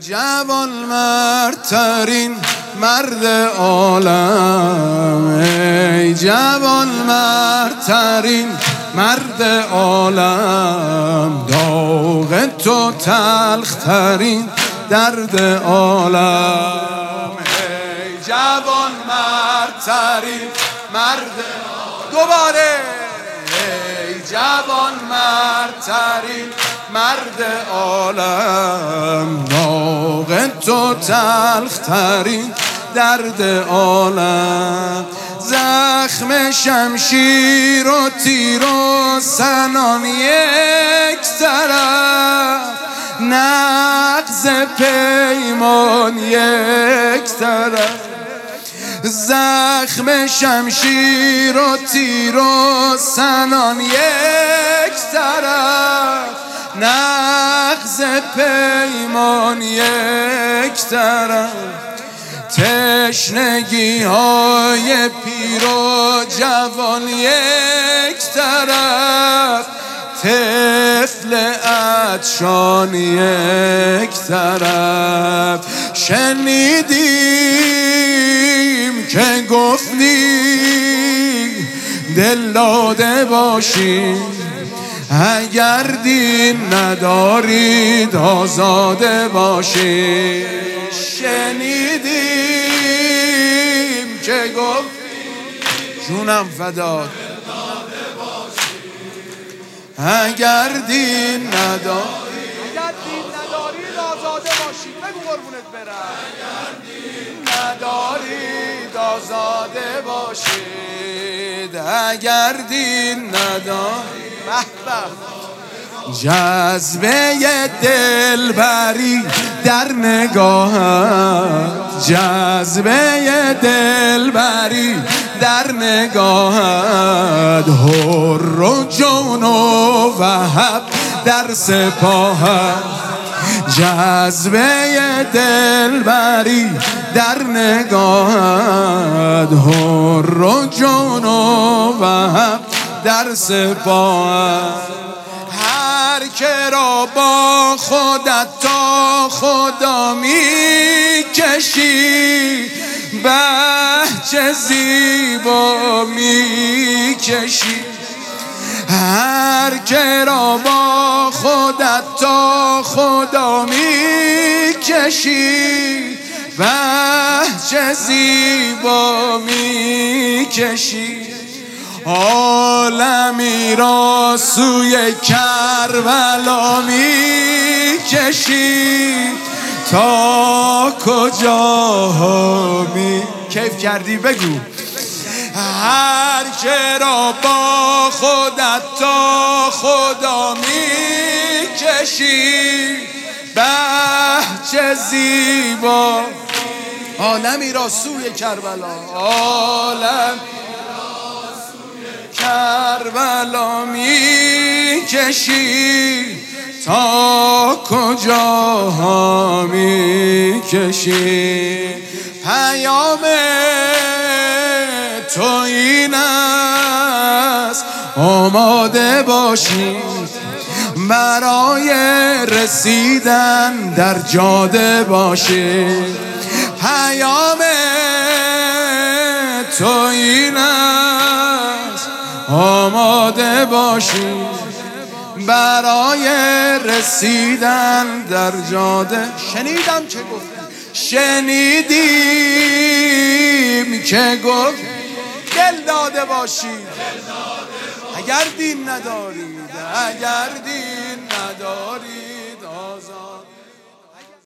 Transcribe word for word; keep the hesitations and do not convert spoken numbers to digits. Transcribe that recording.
جوان مردترین مرد عالم، ای جوان مردترین مرد عالم، داغ تو تلخترین درد عالم، ای جوان مردترین مرد عالم. دوباره ای جوان مردترین مرد عالم، داغ تو تلخترین درد عالم، زخم شمشیر و تیر و سنان یک طرف، نقض پیمان یک طرف، زخم شمشیر و تیر و سنان یک طرف، نقض پیمان یک طرف، تشنگی های پیر و جوان یک طرف، طفل عطشان یک طرف. شنیدیم که گفتی دل داده باشی، اگر دین ندارید آزاده باشی. شنیدیم که گفتی جونم فدات، اگر دین ندارید اگر دین ندارید آزاده باشید. بگو قربونت برم. اگر دین ندارید آزاده باشید، اگر دین ندارید. به به. جذبه دلبری در نگاهت، جذبه دلبری در نگاهت، حر و جون و وهب در سپاهت، جذبه دلبری در نگاهت، حر و جون و وهب در سپاهت. هر که را با خودت تا خدا می کشی، بهجه زیبا می کشی. هر که را با خودت تا خدا می کشی، بهجه زیبا می کشی. عالمی را سوی کربلا می کشی، تا کجا می کیف کردی بگو. هر که را با خودت تا خدا می کشی، بهجه زیبا. عالمی را سوی کربلا، عالم کربلا می کشی، تا کجا می کشی. پیام تو این است آماده باشید، برای رسیدن در جاده باشید. پیام تو این است آماده باشید، برای رسیدن در جاده. شنیدم که گفتی، شنیدیم که گفت دل داده باشید، اگر دین ندارید، اگر دین ندارید